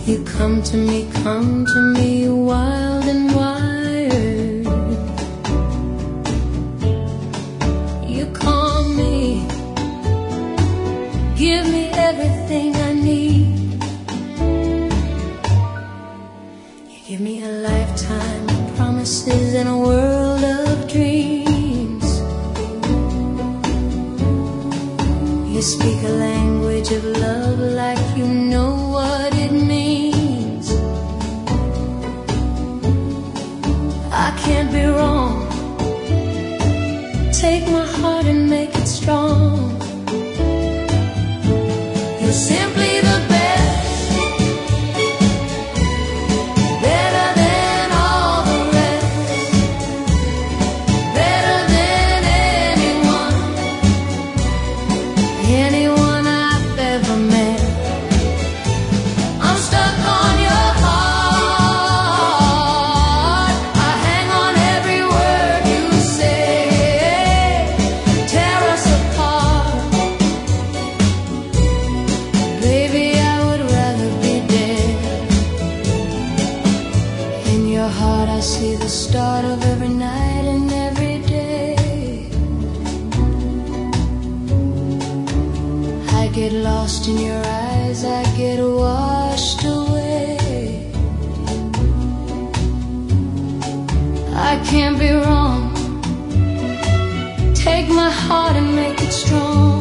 You come to me wild and wired. You call me, give me everything I need. You give me a lifetime of promises and a world of dreams. You speak a language of love like you know what it means. I can't be wrong. Take my heart and make it strong. You're simply the best, better than all the rest, better than anyone I've ever met. I'm stuck on your heart. I hang on every word you say. Tear us apart. Baby, I would rather be dead. In your heart I see the start of every night and every day. I get lost in your eyes, I get washed away. I can't be wrong. Take my heart and make it strong.